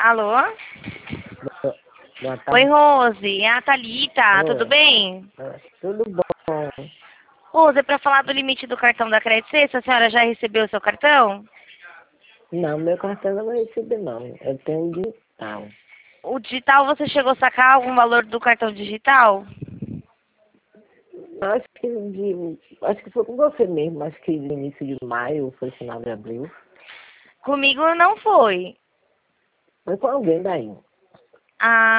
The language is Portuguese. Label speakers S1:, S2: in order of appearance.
S1: Alô?
S2: Boa
S1: Oi,
S2: tarde.
S1: Rose. É a Thalita. Tudo
S2: Oi.
S1: bem?
S2: Tudo bom?
S1: Rose, é para falar do limite do cartão da Credit Suisse, a senhora já recebeu o seu cartão?
S2: Não, meu cartão eu não recebi não. Eu tenho digital.
S1: O digital, você chegou a sacar algum valor do cartão digital?
S2: Acho que foi com você mesmo, acho que no início de maio, foi final de abril.
S1: Comigo não foi.
S2: Foi com alguém daí.
S1: Ah,